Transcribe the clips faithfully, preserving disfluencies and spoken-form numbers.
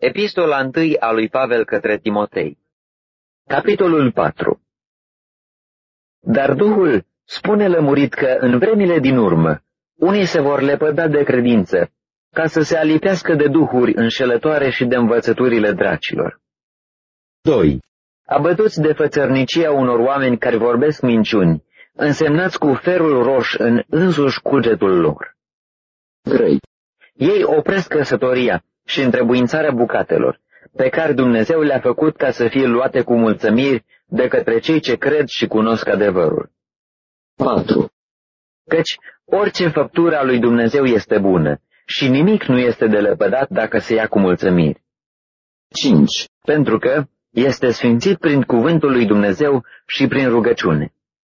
Epistola întâi a lui Pavel către Timotei. Capitolul patru. Dar Duhul spune lămurit că în vremile din urmă unii se vor lepăda de credință, ca să se alipească de duhuri înșelătoare și de învățăturile dracilor. doi. Abătuți de fățărnicia unor oameni care vorbesc minciuni, însemnați cu ferul roș în însuși cugetul lor. trei. Ei opresc căsătoria și întrebuințarea bucatelor, pe care Dumnezeu le-a făcut ca să fie luate cu mulțumiri de către cei ce cred și cunosc adevărul. patru. Căci orice făptură a lui Dumnezeu este bună și nimic nu este de lepădat dacă se ia cu mulțumiri. cinci. Pentru că este sfințit prin cuvântul lui Dumnezeu și prin rugăciune.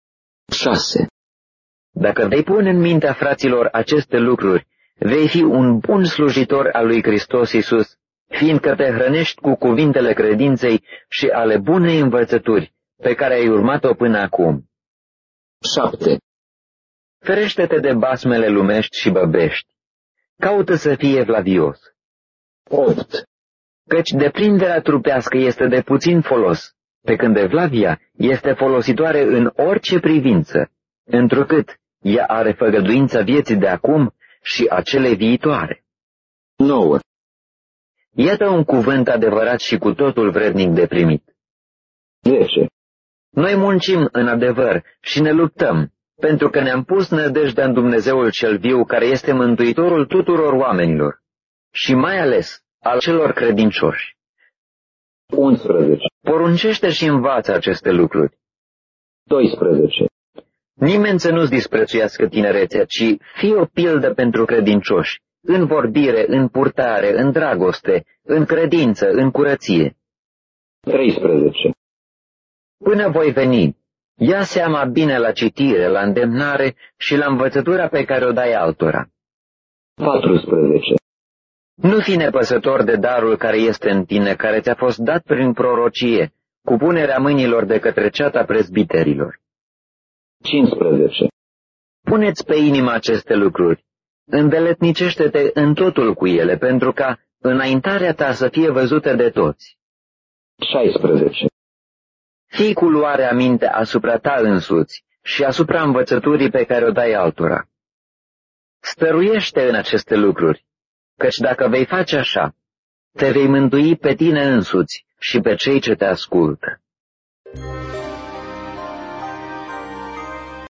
șase. Dacă vei pune în mintea fraților aceste lucruri, vei fi un bun slujitor al lui Hristos Iisus, fiindcă te hrănești cu cuvintele credinței și ale bunei învățături, pe care ai urmat-o până acum. șapte. Ferește-te de basmele lumești și băbești. Caută să fii evlavios. opt. Căci deprinderea trupească este de puțin folos, pe când evlavia este folositoare în orice privință, întrucât ea are făgăduința vieții de acum și a celei viitoare. nouă. Iată un cuvânt adevărat și cu totul vrednic de primit. zece. Noi muncim în adevăr și ne luptăm, pentru că ne-am pus nădejdea în Dumnezeul cel viu, care este mântuitorul tuturor oamenilor, și mai ales al celor credincioși. unsprezece. Poruncește și învață aceste lucruri. doisprezece. Nimeni să nu-ți disprețuiască tinerețea, ci fii o pildă pentru credincioși, în vorbire, în purtare, în dragoste, în credință, în curăție. treisprezece. Până voi veni, ia seama bine la citire, la îndemnare și la învățătura pe care o dai altora. patrusprezece. Nu fi nepăsător de darul care este în tine, care ți-a fost dat prin prorocie, cu punerea mâinilor de către ceata prezbiterilor. cincisprezece. Puneți pe inimă aceste lucruri, îndeletnicește-te în totul cu ele, pentru ca înaintarea ta să fie văzută de toți. șaisprezece. Fii cu luare aminte asupra ta însuți și asupra învățăturii pe care o dai altora. Stăruiește în aceste lucruri, căci dacă vei face așa, te vei mântui pe tine însuți și pe cei ce te ascultă.